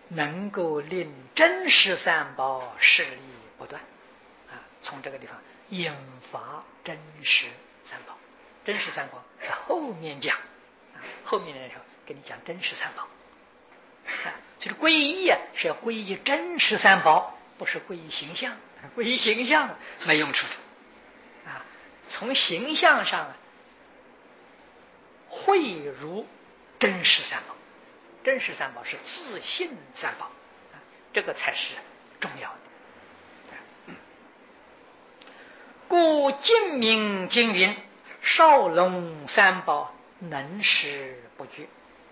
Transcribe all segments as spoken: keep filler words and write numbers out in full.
能够令真实三宝势力不断啊。从这个地方引发真实三宝，真实三宝是后面讲啊，后面的时候给你讲真实三宝啊。就是皈依啊，是要皈依真实三宝，不是皈依形象，皈依形象没用处的啊。从形象上啊，汇入真实三宝，真实三宝是自信三宝啊，这个才是重要的。故净明经云：少龙三宝能使不绝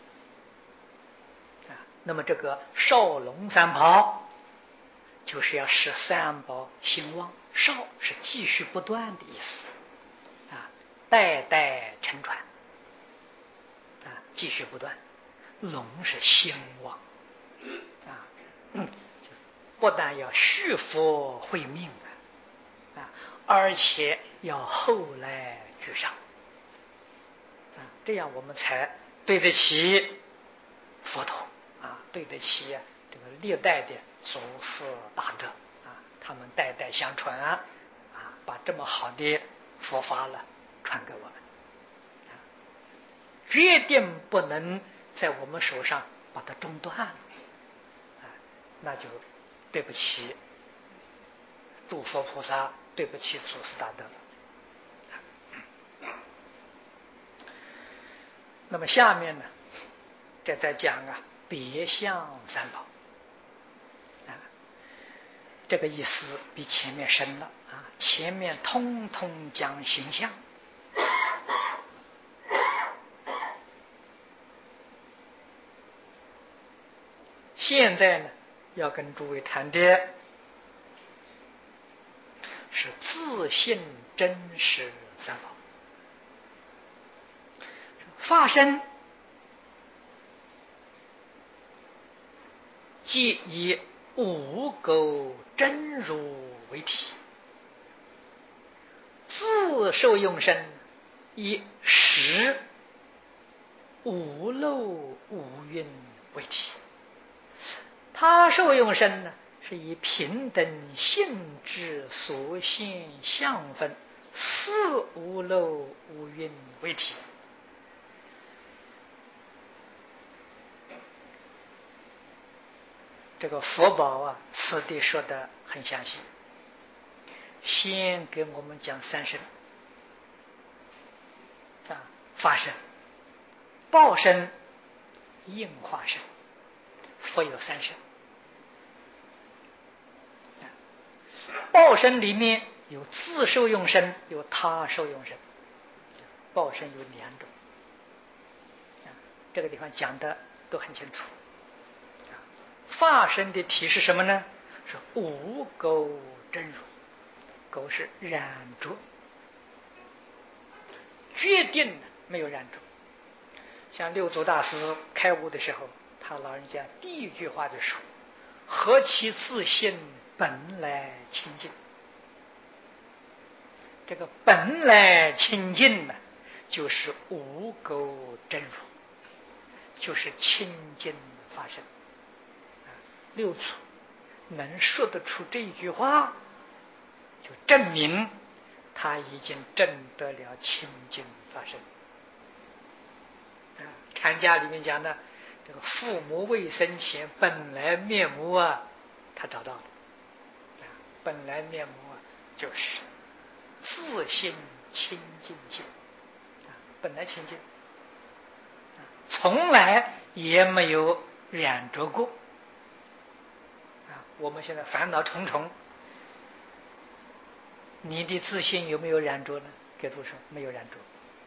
啊。那么这个少龙三宝就是要使三宝兴旺，少是继续不断的意思啊，代代承传啊，继续不断。龙是兴旺啊，嗯，不但要续佛慧命啊，啊，而且要后来居上啊，这样我们才对得起佛陀啊，对得起这个历代的祖师大德啊，他们代代相传啊，把这么好的佛法了传给我们啊，决定不能在我们手上把它中断了啊，那就对不起诸佛菩萨，对不起祖师大德。那么下面呢，这在讲啊别相三宝啊，这个意思比前面深了啊，前面通通讲形象。现在呢，要跟诸位谈的是自信真实三宝。法身即以无垢真如为体，自受用身以实无漏无蕴为体。他受用身呢，是以平等性质所现相分，四无漏无蕴为体。这个佛宝啊，此地说的很详细。先给我们讲三身啊，法身、报身、应化身。佛有三身，报身里面有自受用身，有他受用身。报身有两种，这个地方讲的都很清楚。法身的体是什么呢？是无垢真如，垢是染着，决定没有染着。像六祖大师开悟的时候，他老人家第一句话就说：何其自信，本来清净。这个本来清净呢，就是无垢真如，就是清净法身。六祖能说得出这一句话，就证明他已经证得了清净法身。禅家里面讲的，这个父母未生前本来面目啊，他找到了。本来面目啊，就是自性清净性，本来清净，从来也没有染着过。我们现在烦恼重重，你的自信有没有染着呢？给诸说没有染着。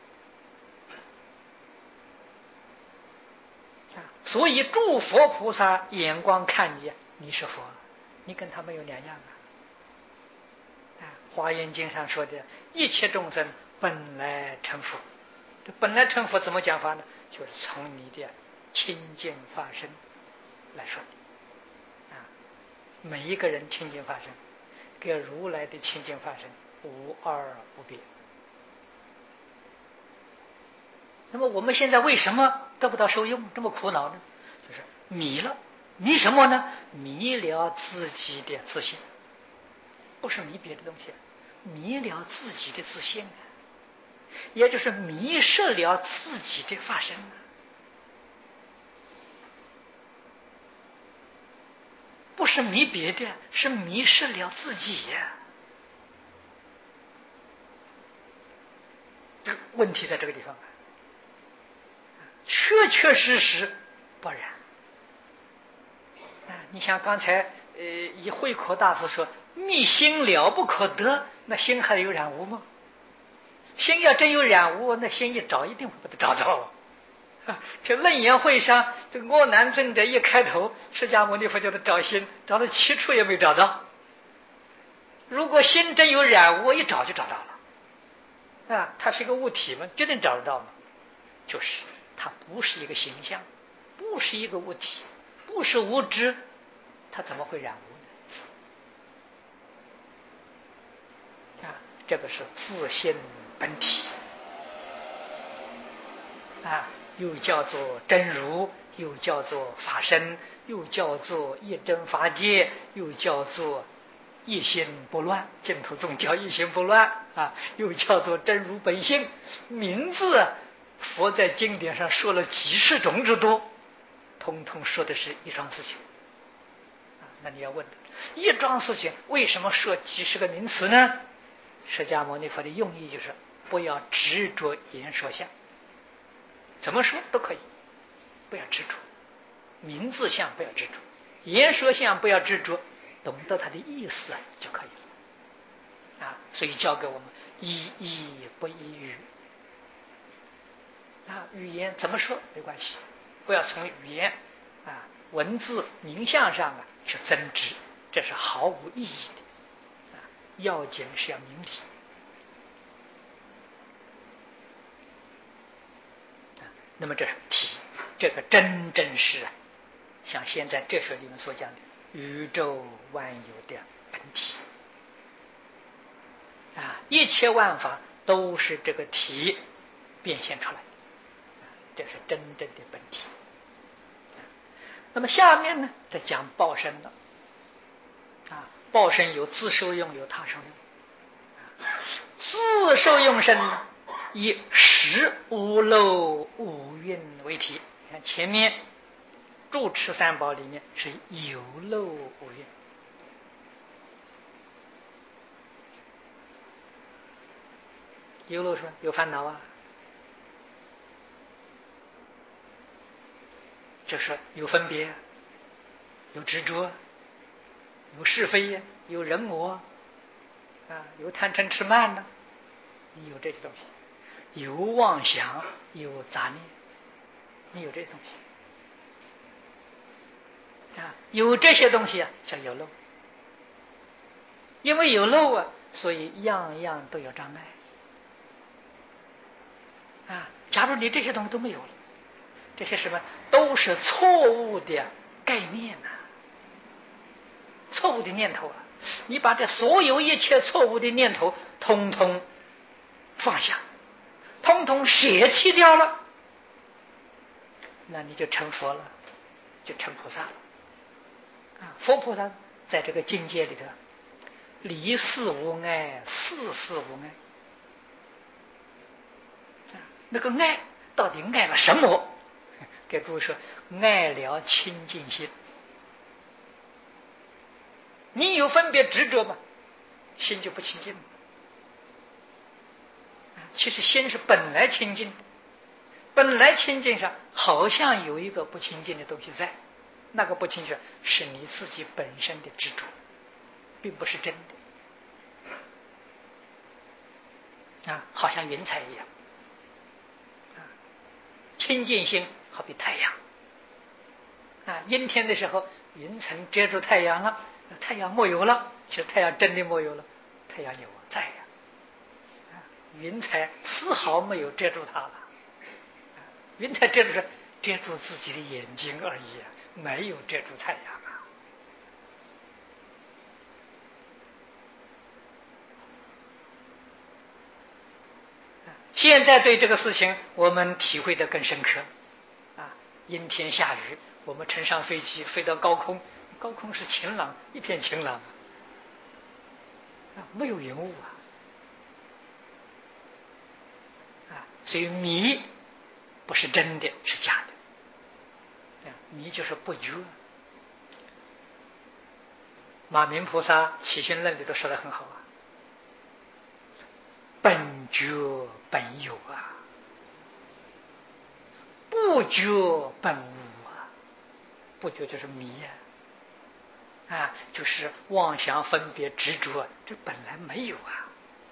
所以诸佛菩萨眼光看你，你是佛，你跟他没有两样啊！华严经上说的，一切众生本来成佛。这本来成佛怎么讲法呢？就是从你的清净法身来说的。每一个人清净法身跟如来的清净法身无二无别。那么我们现在为什么得不到受用，这么苦恼呢？就是迷了迷什么呢？迷了自己的自信，不是迷别的东西，迷了自己的自信啊，也就是迷失了自己的法身啊。不是迷别的，是迷失了自己呀。这个问题在这个地方，确确实实不然。啊，你像刚才呃，以慧可大师说，密心了不可得，那心还有染污吗？心要真有染污，那心一找一定会把它找到。这楞严会上，这阿难尊者一开头，释迦牟尼佛叫他找心，找了七处也没找到。如果心真有染污，一找就找到了。啊，它是一个物体吗？绝对找得到吗？就是，它不是一个形象，不是一个物体，不是无知，它怎么会染污呢？啊，这个是自性本体。啊。又叫做真如，又叫做法身，又叫做一真法界，又叫做一心不乱，净土宗叫一心不乱啊，又叫做真如本性。名字佛在经典上说了几十种之多，通通说的是一桩事情啊。那你要问，一桩事情为什么说几十个名词呢？释迦牟尼佛的用意就是不要执着言说相，怎么说都可以，不要执着名字相，不要执着言说相，不要执着，懂得它的意思就可以了啊。所以教给我们一义不一语啊，语言怎么说没关系，不要从语言啊文字名相上啊去增值，这是毫无意义的啊。要紧是要明理。那么这是体，这个真正是啊，像现在哲学里面所讲的宇宙万有的本体啊，一切万法都是这个体变现出来的，这是真正的本体。那么下面呢，再讲报身了啊，报身有自受用，有他受用。自受用身呢，以实无漏五蕴为体。看前面住持三宝里面是有漏五蕴，有漏说有烦恼啊，就是有分别，有执着，有是非，有人我啊，有贪嗔痴慢呢，你有这些东西，有妄想，有杂念，你有这些东西啊，有这些东西啊叫有漏，因为有漏啊，所以样样都有障碍啊。假如你这些东西都没有了，这些什么都是错误的概念呐、啊，错误的念头啊！你把这所有一切错误的念头通通放下，通通舍弃掉了，那你就成佛了，就成菩萨了啊！佛菩萨在这个境界里头，离事无碍，事事无碍。那个爱到底爱了什么？给诸位说，爱了清净心。你有分别执着吗？心就不清净了。其实心是本来清净的，本来清净上好像有一个不清净的东西在，那个不清净是你自己本身的执着，并不是真的啊，好像云彩一样啊。清净心好比太阳啊，阴天的时候云层遮住太阳了，太阳没有了，其实太阳真的没有了，太阳有在呀、啊，云彩丝毫没有遮住它了，啊、云彩遮住是遮住自己的眼睛而已、啊，没有遮住太阳啊。现在对这个事情我们体会得更深刻啊，阴天下雨我们乘上飞机飞到高空，高空是晴朗，一片晴朗啊，没有云雾啊。啊，所以迷不是真的，是假的。啊，迷就是不觉。马明菩萨《起心论》里都说得很好啊，本觉本有啊，不觉本无啊。不觉就是迷啊，啊，就是妄想分别执着，这本来没有啊。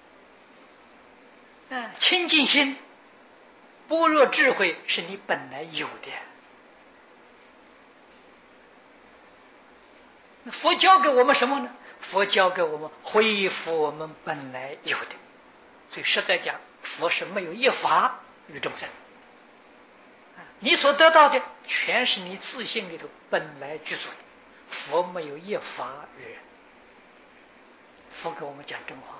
啊，清净心、般若智慧是你本来有的。佛教给我们什么呢？佛教给我们恢复我们本来有的。所以实在讲，佛是没有一法于众生。你所得到的全是你自性里头本来具足的，佛没有一法于人。佛给我们讲真话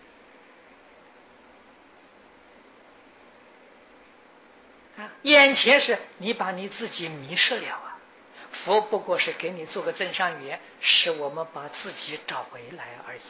了啊！眼前是你把你自己迷失了啊，佛不过是给你做个增上缘，使我们把自己找回来而已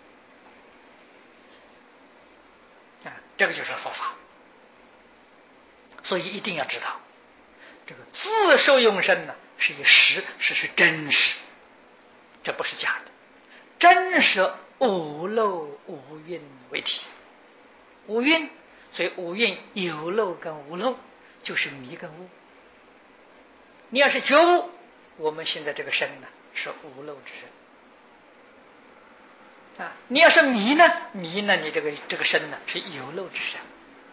啊！这个就是佛法。所以一定要知道，这个自受用身呢，是以实，是是真实，这不是假的。真实无漏无蕴为体，无蕴，所以无蕴有漏跟无漏就是迷跟悟。你要是觉悟，我们现在这个身呢是无漏之身啊；你要是迷呢，迷呢，你这个这个身呢是有漏之身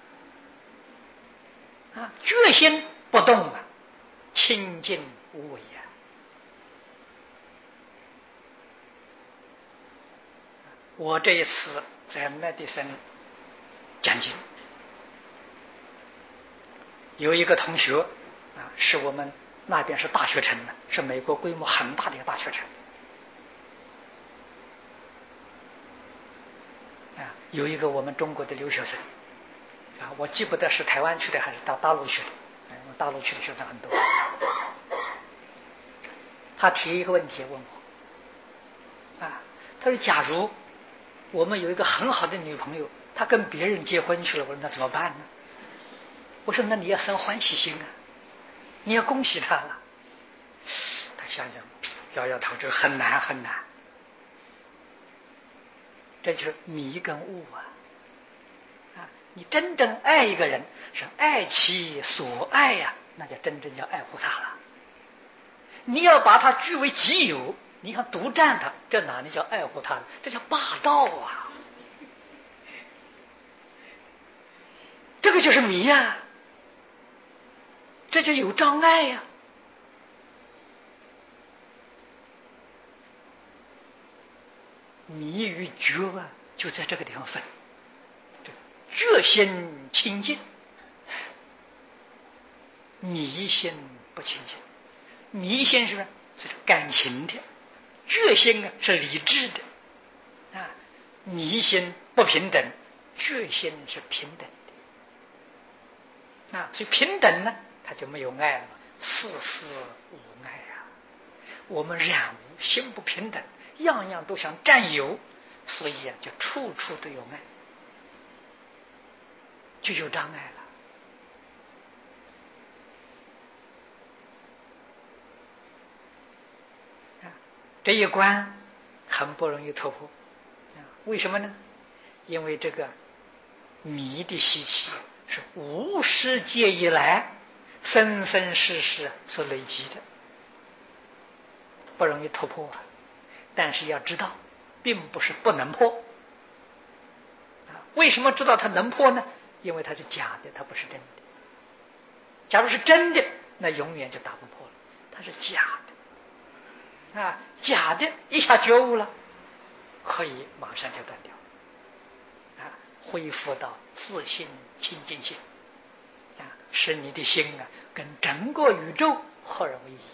啊。觉心不动啊，清净无为啊。我这一次在麦迪森讲经，有一个同学啊，是我们那边是大学城的，是美国规模很大的一个大学城啊。有一个我们中国的留学生啊，我记不得是台湾去的还是到大陆去的，大陆去的学生很多。他提一个问题问我啊，他说：“假如我们有一个很好的女朋友，她跟别人结婚去了，我说那怎么办呢？”我说：“那你要生欢喜心啊，你要恭喜她了。”他想想，摇摇头，这个很难很难。这就是迷跟悟啊！啊，你真正爱一个人，是爱其所爱呀、啊，那就真正叫爱护他了。你要把他据为己有，你想独占他，这哪里叫爱护他？这叫霸道啊！这个就是迷呀、啊，这就有障碍呀、啊。迷与觉啊，就在这个地方分。觉心清净，迷心不清净。迷心是是感情的，觉心啊是理智的啊。迷心不平等，觉心是平等的啊。所以平等呢，它就没有爱了，事事无爱啊。我们染无心不平等，样样都想占有，所以啊，就处处都有爱，就有障碍了。这一关很不容易突破，为什么呢？因为这个迷的习气是无世界以来生生世世所累积的，不容易突破啊。但是要知道，并不是不能破。为什么知道它能破呢？因为它是假的，它不是真的。假如是真的，那永远就打不破了。它是假的。啊，假的一下觉悟了，可以马上就断掉啊，恢复到自信清净心啊，使你的心啊跟整个宇宙合而为一。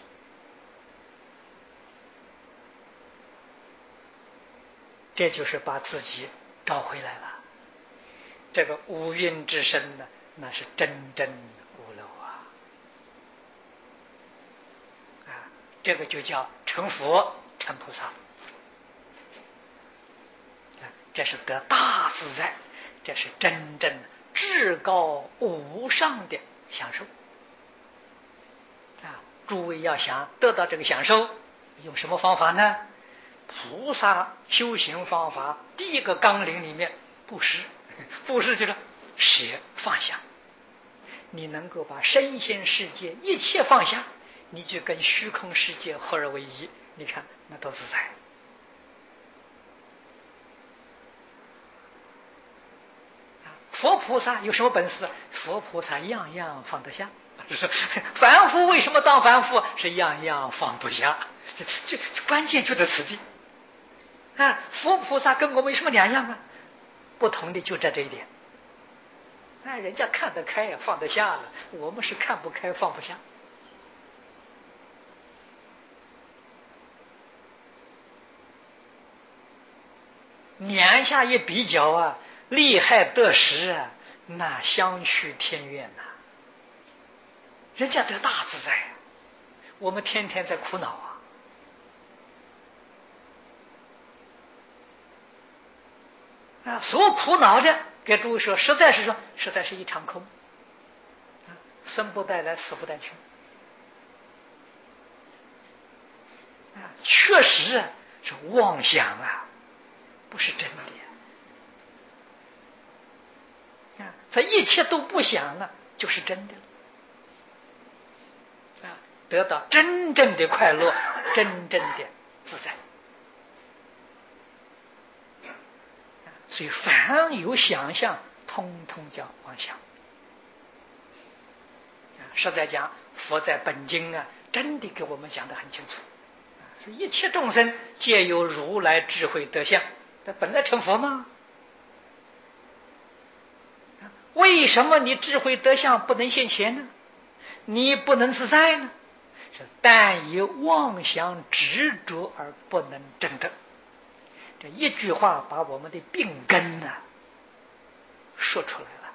这就是把自己找回来了。这个无蕴之身呢，那是真正无漏啊。 这个就叫成佛成菩萨。这是得大自在，这是真正至高无上的享受啊！诸位要想得到这个享受，用什么方法呢？菩萨修行方法第一个纲领里面，布施。布施就是舍放下，你能够把身心世界一切放下，你就跟虚空世界合而为一，你看那多自在。佛菩萨有什么本事？佛菩萨样样放得下。凡夫为什么当凡夫？是样样放不下。这这关键就在此地啊！佛菩萨跟我们有什么两样啊？不同的就在这一点。那、啊、人家看得开放得下了，我们是看不开放不下。两下一比较啊，利害得失啊，那相去天远呐、啊。人家得大自在、啊，我们天天在苦恼啊。啊，所苦恼的，给诸位说，实在是说，实在是一场空。啊，生不带来，死不带去。啊，确实啊，是妄想啊，不是真的。啊，这一切都不想呢，就是真的。啊，得到真正的快乐，真正的自在。所以凡有想象，通通叫妄想。实在讲，佛在本经啊，真的给我们讲得很清楚。说一切众生皆有如来智慧德相，那本来成佛吗？为什么你智慧德相不能现前呢？你不能自在呢？是但以妄想执着而不能证得。这一句话把我们的病根呢、啊、说出来了。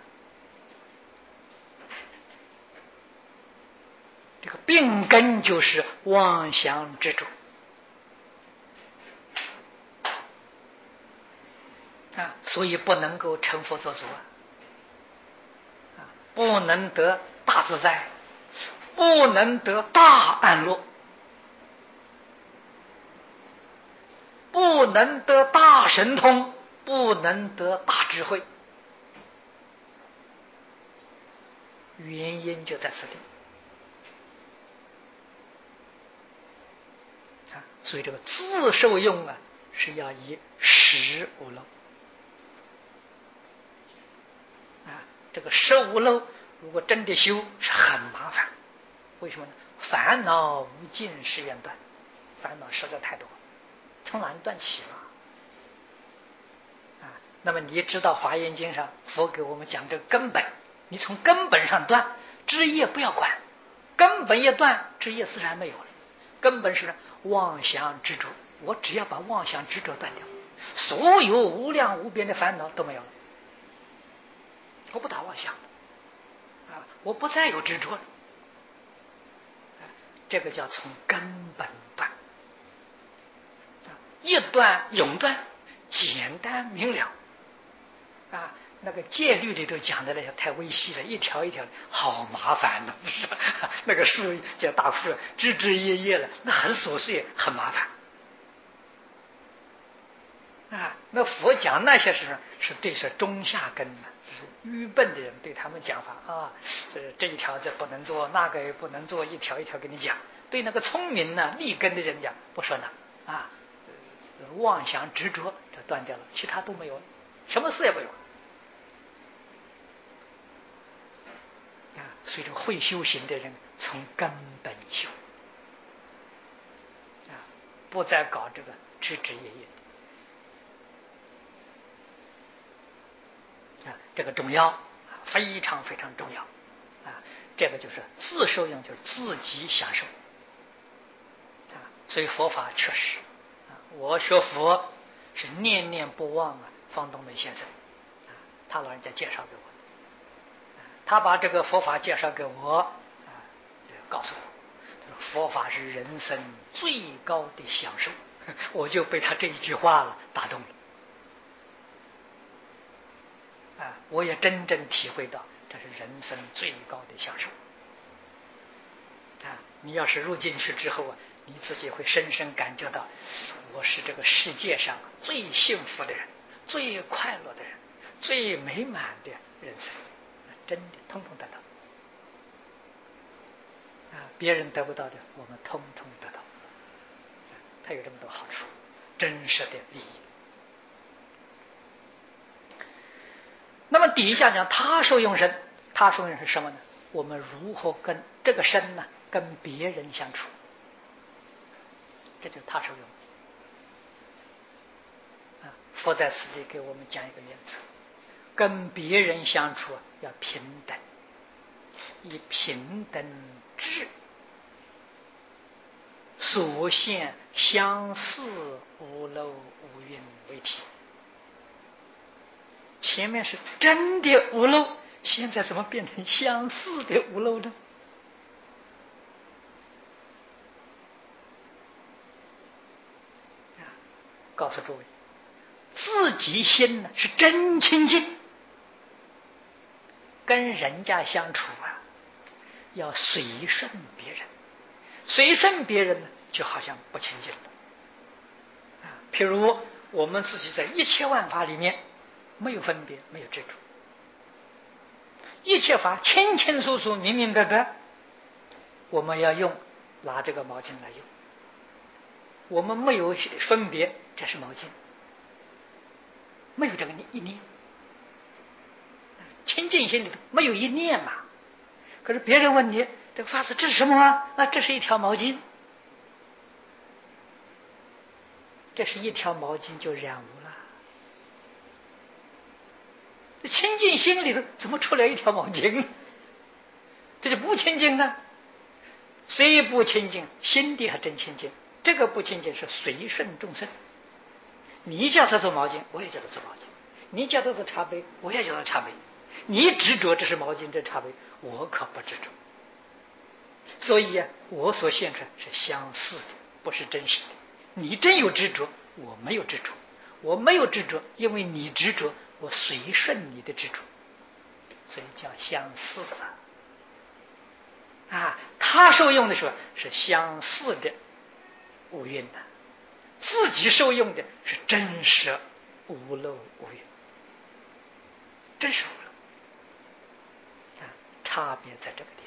这个病根就是妄想执着啊，所以不能够成佛作主啊，啊，不能得大自在，不能得大安乐，不能得大神通，不能得大智慧，原因就在此地啊。所以这个自受用啊，是要以实无漏啊。这个实无漏如果真的修是很麻烦，为什么呢？烦恼无尽，誓愿断，烦恼实在太多，从哪里断起了啊？那么你知道华严经上佛给我们讲这个根本，你从根本上断，枝叶不要管，根本一断，枝叶自然没有了。根本是妄想执着，我只要把妄想执着断掉，所有无量无边的烦恼都没有了。我不打妄想啊，我不再有执着了，这个叫从根本断。一断永断，简单明了啊！那个戒律里头讲的那些太微细了，一条一条的，好麻烦的，不是？那个树叫大树，枝枝叶叶了，那很琐碎，很麻烦啊。那佛讲那些是是对是中下根的，就是愚笨的人对他们讲法啊，这这一条这不能做，那个也不能做，一条一条给你讲。对那个聪明呢、立根的人讲，不说呢啊。妄想执着就断掉了，其他都没有了，什么事也没有啊。所以这个会修行的人从根本修啊，不再搞这个枝枝叶叶啊，这个重要，非常非常重要啊。这个就是自受用，就是自己享受啊。所以佛法确实。我学佛是念念不忘啊，方东梅先生，啊，他老人家介绍给我，他把这个佛法介绍给我，啊，告诉我， 佛法是人生最高的享受，我就被他这一句话了打动了。啊，我也真正体会到这是人生最高的享受。啊，你要是入进去之后啊，你自己会深深感觉到，我是这个世界上最幸福的人，最快乐的人，最美满的人生，真的通通得到。啊，别人得不到的，我们通通得到。它有这么多好处，真实的利益。那么底下讲他受用身，他受用是什么呢？我们如何跟这个身呢，跟别人相处？这就是他受用。啊，佛在此地给我们讲一个原则：跟别人相处要平等，以平等智，所现相似无漏无蕴为体。前面是真的无漏，现在怎么变成相似的无漏呢？啊，告诉诸位，自己心呢是真清净，跟人家相处啊，要随顺别人，随顺别人呢，就好像不清净了。啊，譬如我们自己在一切万法里面，没有分别，没有执着，一切法清清楚楚、明明白白。我们要用，拿这个毛巾来用。我们没有分别，这是毛巾，没有这个一念。清净心里头没有一念嘛。可是别人问你，这个法师这是什么啊？啊，这是一条毛巾。这是一条毛巾就染污了。这清净心里头怎么出来一条毛巾？这就不清净啊！虽不清净，心地还真清净。这个不清净是随顺众生。你叫他做毛巾，我也叫他做毛巾；你叫他做茶杯，我也叫他茶杯。你执着这是毛巾，这是茶杯，我可不执着。所以啊，我所现出来是相似的，不是真实的。你真有执着，我没有执着。我没有执着，因为你执着，我随顺你的执着，所以叫相似啊。啊，他受用的时候是相似的无蕴的，自己受用的是真实无漏无蕴，真实无漏啊，差别在这个地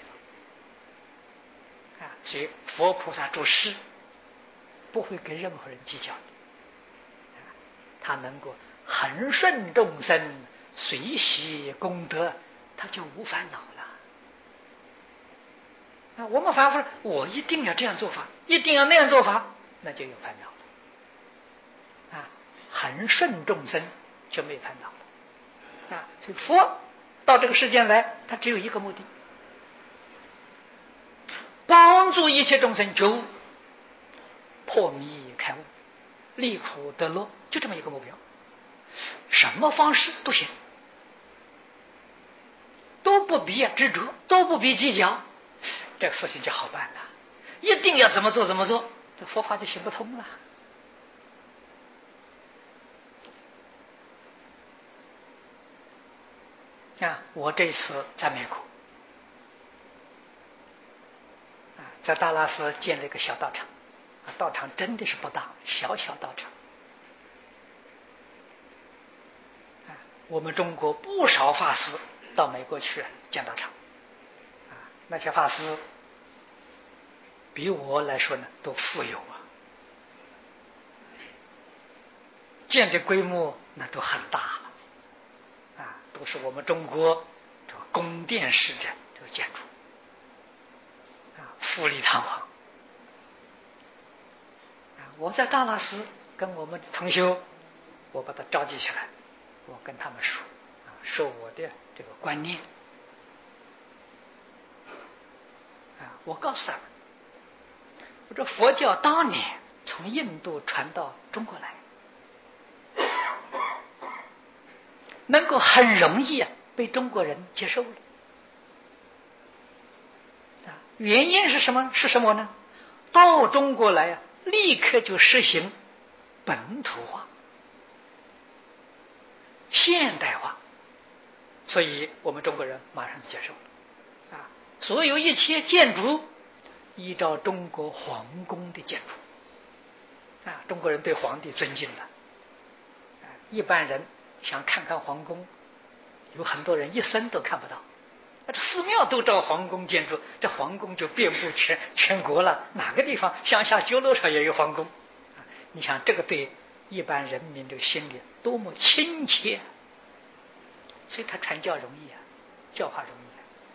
方啊。所以佛菩萨住世不会跟任何人计较的，他能够恒顺众生，随喜功德，他就无烦恼了。啊，我们反复说，我一定要这样做法，一定要那样做法，那就有烦恼了。啊，恒顺众生就没烦恼了。啊，所以佛到这个世间来，他只有一个目的，帮助一切众生觉悟、破迷开悟、离苦得乐，就这么一个目标。什么方式都行，都不必执着，都不必计较，这个事情就好办了。一定要怎么做怎么做，这佛法就行不通了。啊，我这次在美国，啊，在达拉斯建了一个小道场，啊，道场真的是不大，小小道场。啊，我们中国不少法师到美国去建道场，啊，那些法师比我来说呢都富有啊，建的规模那都很大了，啊，都是我们中国这个宫殿式的这个建筑，啊，富丽堂皇。啊，我在达拉斯跟我们的同修，我把他召集起来，我跟他们说，啊，说我的这个观念，啊，我告诉他们，我说佛教当年从印度传到中国来，能够很容易啊被中国人接受了。啊，原因是什么？是什么呢？ 到中国来啊，立刻就实行本土化、现代化，所以我们中国人马上接受了啊。所有一切建筑依照中国皇宫的建筑啊，中国人对皇帝尊敬的啊，一般人想看看皇宫，有很多人一生都看不到。这寺庙都照皇宫建筑，这皇宫就遍布全全国了，哪个地方乡下酒楼上也有皇宫啊？你想这个对一般人民的心里多么亲切，所以他传教容易啊，教化容易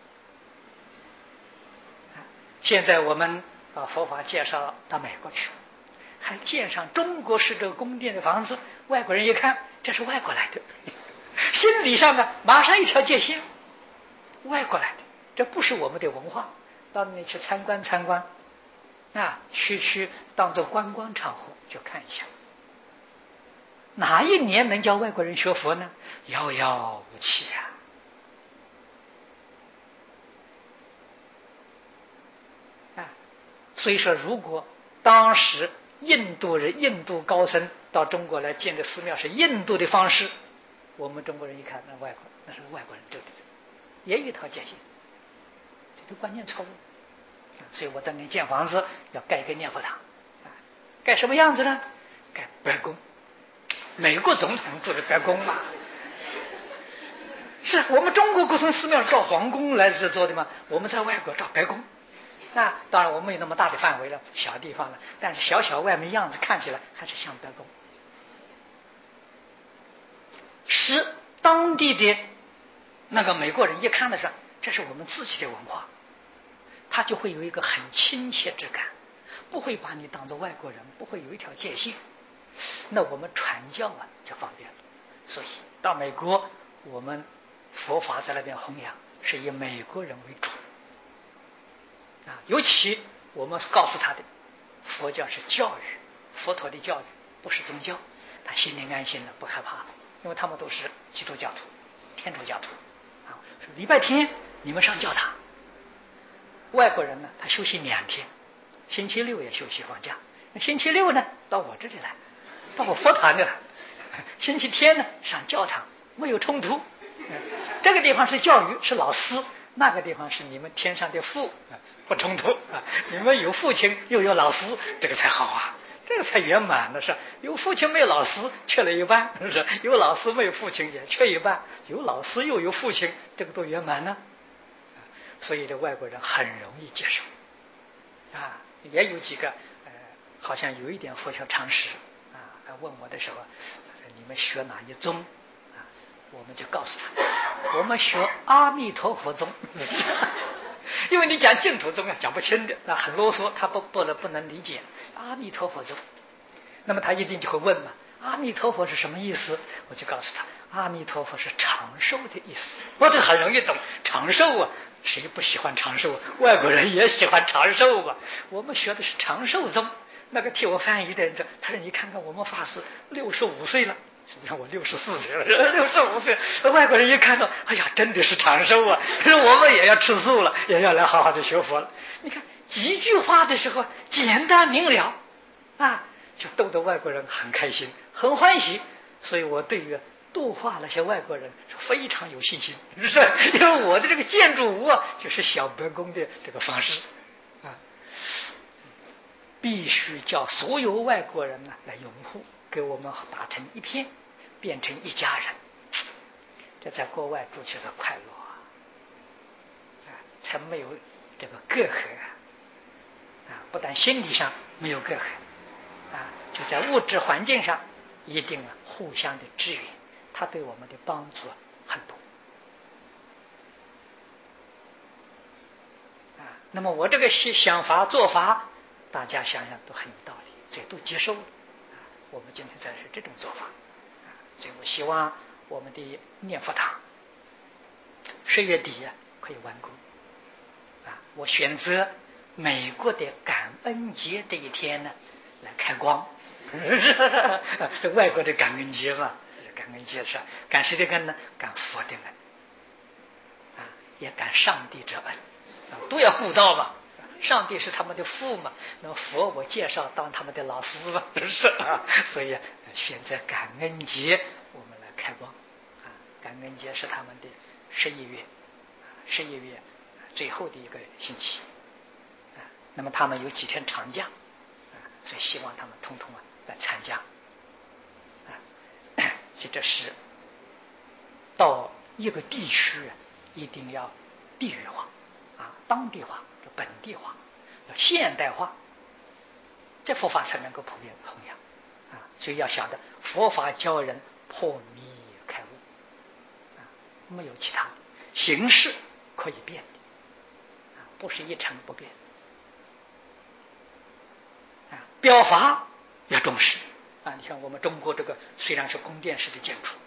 啊。现在我们把佛法介绍到美国去，还建上中国式这个宫殿的房子，外国人一看这是外国来的，心理上呢马上一条界限，外国来的，这不是我们的文化。到那里去参观参观啊，去去当做观光场合就看一下。哪一年能叫外国人学佛呢？遥遥无期啊！啊，所以说，如果当时印度人、印度高僧到中国来建的寺庙是印度的方式，我们中国人一看，那外国那是外国人对不对？也有一套界限，这都观念错误。所以我在那建房子要盖一个念佛堂，盖什么样子呢？盖白宫。美国总统住的白宫嘛，是我们中国古城寺庙是照皇宫来制作的吗？我们在外国照白宫。那当然我们没有那么大的范围了，小地方了，但是小小外面样子看起来还是像白宫，使当地的那个美国人一看的时候，这是我们自己的文化，他就会有一个很亲切之感，不会把你当作外国人，不会有一条界限。那我们传教啊就方便了。所以到美国，我们佛法在那边弘扬是以美国人为主啊，尤其我们告诉他的佛教是教育，佛陀的教育不是宗教，他心里安心了，不害怕了，因为他们都是基督教徒、天主教徒啊。礼拜天你们上教堂，外国人呢他休息两天，星期六也休息放假，星期六呢到我这里来，到我佛堂里来，星期天呢上教堂，没有冲突。这个地方是教育，是老师，那个地方是你们天上的父，不冲突啊！你们有父亲又有老师，这个才好啊，这个才圆满的是。有父亲没有老师，缺了一半；是有老师没有父亲，也缺一半；有老师又有父亲，这个多圆满呢。所以这外国人很容易接受啊。也有几个呃，好像有一点佛学常识啊，来问我的时候，你们学哪一宗？我们就告诉他，我们学阿弥陀佛宗，因为你讲净土宗啊，讲不清的，那很啰嗦，他不不能不能理解阿弥陀佛宗。那么他一定就会问嘛，阿弥陀佛是什么意思？我就告诉他，阿弥陀佛是长寿的意思。我这很容易懂，长寿啊，谁不喜欢长寿？外国人也喜欢长寿啊。我们学的是长寿宗。那个替我翻译的人说，他说你看看我们法师六十五岁了。实际上我六十四岁了，六十五岁，外国人一看到，哎呀，真的是长寿啊！可是我们也要吃素了，也要来好好的学佛了。你看几句话的时候，简单明了啊，就逗得外国人很开心，很欢喜。所以我对于度化那些外国人是非常有信心，是吧？因为我的这个建筑物啊，就是小白宫的这个方式啊，必须叫所有外国人呢来拥护。给我们打成一片，变成一家人，这在国外住起来快乐啊，才没有这个隔阂啊！不但心理上没有隔阂啊，就在物质环境上一定啊互相的支援，它对我们的帮助很多啊。那么我这个想法做法，大家想想都很有道理，所以都接受了。我们今天在是这种做法，所以我希望我们的念佛堂十月底啊可以完工啊。我选择美国的感恩节这一天呢来开光，这外国的感恩节嘛，感恩节是感谁的恩呢？感佛的恩啊，也感上帝之恩啊，都要顾到嘛。 上帝是他们的父嘛，那么佛我介绍当他们的老师嘛，是不是啊？所以选择感恩节我们来开光啊。感恩节是他们的十一月，十一月最后的一个星期啊。那么他们有几天长假啊，所以希望他们通通啊来参加啊。所以这是到一个地区一定要地域化啊，当地化，本地化，要现代化，这佛法才能够普遍弘扬啊。所以要晓得佛法教人破迷开悟啊，没有其他的形式可以变的啊，不是一成不变啊。表法要重视啊，你看我们中国这个虽然是宫殿式的建筑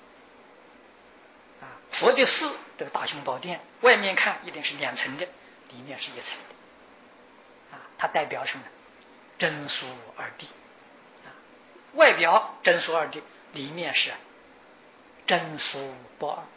啊，佛的寺这个大雄宝殿外面看一定是两层的，里面是一层的啊，它代表什么？真俗二谛啊，外表真俗二谛，里面是真俗不二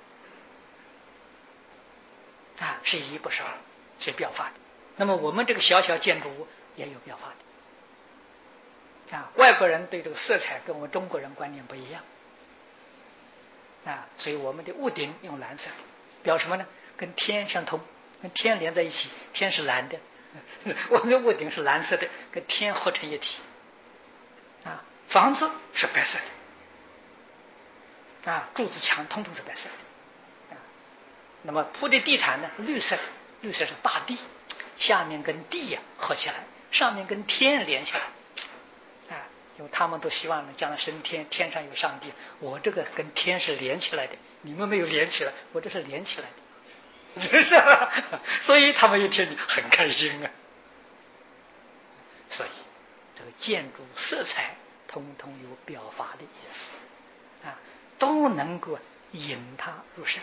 啊，是一不是二，是表法的。那么我们这个小小建筑物也有表法的啊，外国人对这个色彩跟我们中国人观念不一样啊，所以我们的屋顶用蓝色的，表什么呢？跟天相通，跟天连在一起，天是蓝的，我们的屋顶是蓝色的，跟天合成一体啊。房子是白色的啊，柱子墙通通是白色的啊。那么铺的地毯呢，绿色的，绿色是大地，下面跟地呀、啊、合起来，上面跟天连起来啊。因为他们都希望呢，将来升天，天上有上帝，我这个跟天是连起来的，你们没有连起来，我这是连起来的，是不是？所以他们一听很开心啊。所以这个建筑色彩通通有表法的意思啊，都能够引他入圣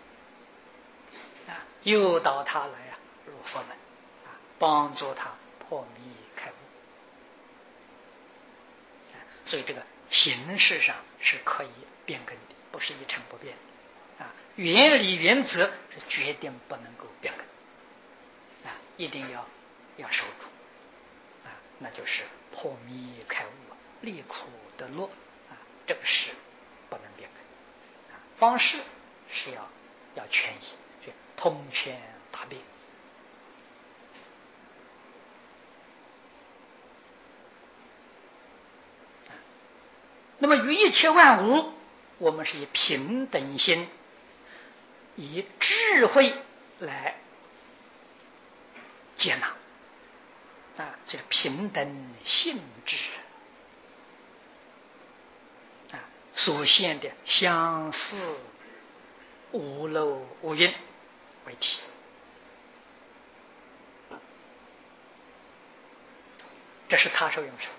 啊，诱导他来啊入佛门啊，帮助他破迷开悟。所以这个形式上是可以变更的，不是一成不变的啊。原理原则是决定不能够变更啊，一定要要守住啊，那就是破迷开悟，离苦得乐啊，这个是不能变更啊。方式是要要全一，就通权达变。那么于一切万物，我们是以平等心，以智慧来接纳啊，这个平等性质啊，所现的相似无漏无蕴为体。这是他受用神。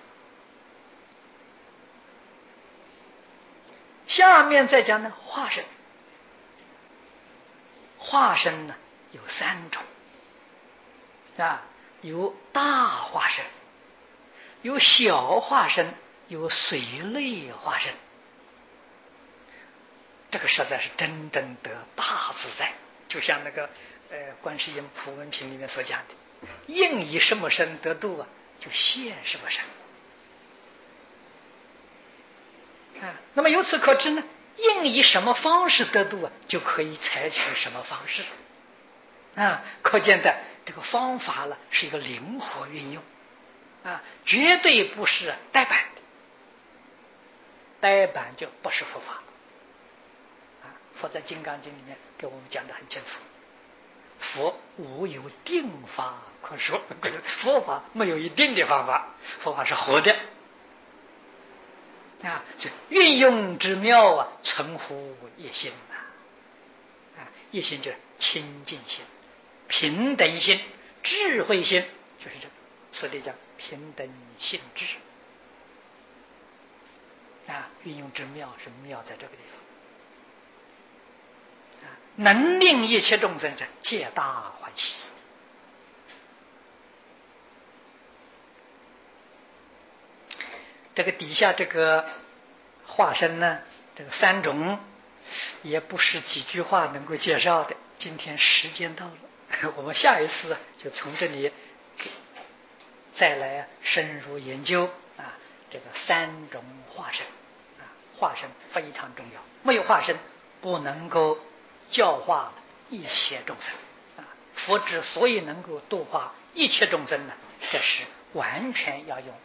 下面再讲呢，化身。化身呢有三种啊，有大化身，有小化身，有随类化身。这个实在是真正得大自在，就像那个呃观世音普门品里面所讲的，应以什么身得度啊，就现什么身啊。那么由此可知呢，应以什么方式得度啊，就可以采取什么方式啊。可见的这个方法呢，是一个灵活运用啊，绝对不是呆板的，呆板就不是佛法啊。佛在《金刚经》里面给我们讲得很清楚，佛无有定法可说，佛法没有一定的方法，佛法是活的啊，这运用之妙啊，存乎一心呐！啊，一心就是清净心、平等心、智慧心，就是这个，此地叫平等性智啊。运用之妙是妙在这个地方啊，能令一切众生者皆大欢喜。这个底下这个化身呢，这个三种也不是几句话能够介绍的，今天时间到了我们下一次就从这里再来深入研究啊，这个三种化身啊，化身非常重要，没有化身不能够教化一切众生啊。佛之所以能够度化一切众生呢，这是完全要用